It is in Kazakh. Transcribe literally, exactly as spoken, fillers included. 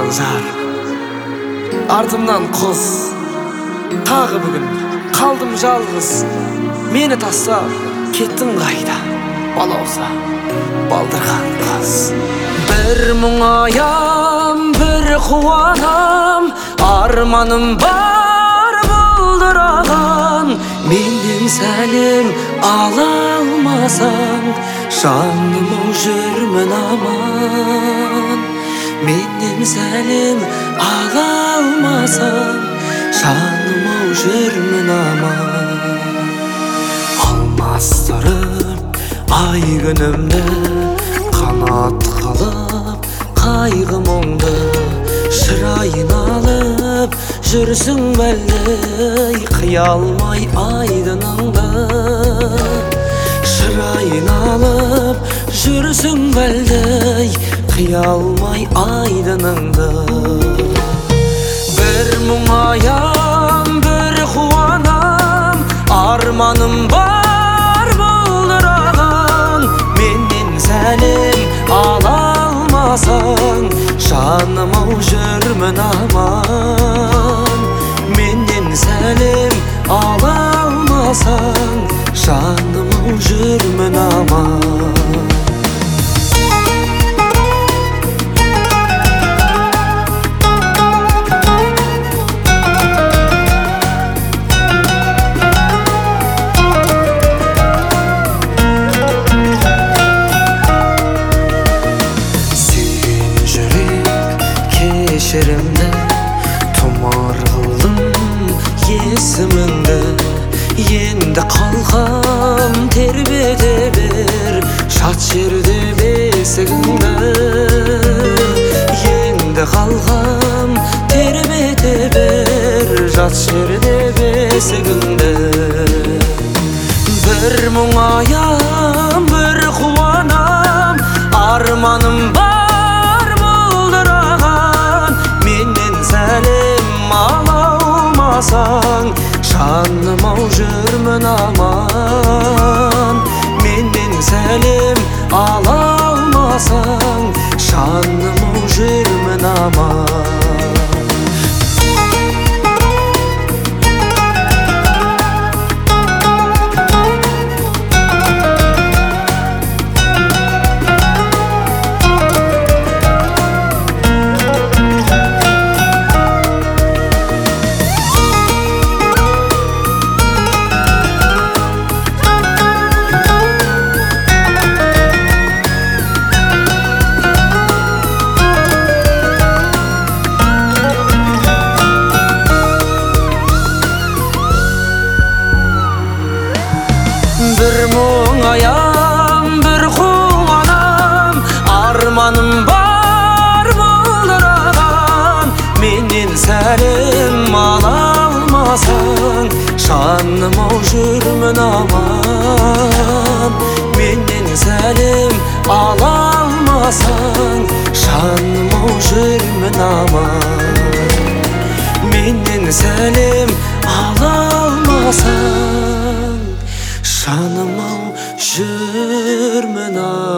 сағынған жар, артымнан құс. Тағы бүгін қалдым жалғыз, мені тастап кеттің қайда, балауса балдырған қыз. Бір мұңаям, бір қуанам, арманым бар бұлдыраған. Менден сәлем ала алмасаң, жаным-ау жүрмін аман. Менден сәлем ала алмасаң, жаным-ау жүрмін аман. Алмастырып ай күнімді, қанат қылып қайғы мұңды, шырайын алып жүрсің бәлдей, қия алмай айдыныңды. Шырайын алып жүрсің бәлдей, қия алмай айдыныңды. Бір мұңаям, бір қуанам, арманым бар бұлдыраған. Менен сәлем ала алмасаң, жаным-ау жүрмін аман. Менен сәлем ала алмасаң, жаным-ау жүрмін аман. Кешірімді тұмар қылдым есіміңді, енді қалқам тербете бер жат жерде бесігіңді. Енді қалқам тербете бер жат жерде бесігіңді. Бір мұңаям, бір қуанам, арманым бар жаным-ау жүрмін аман. Менен сәлем ала алмасаң, жаным-ау жүрмін аман. Бір мұңаям, бір қуанам, арманым бар бұлдыраған. Менен сәлем ала алмасаң, жаным-ау жүрмін аман. Менен сәлем ала алмасаң, жаным-ау жүрмін аман. Менен сәлем ала алмасаң, жаным-ау жүрмін аман.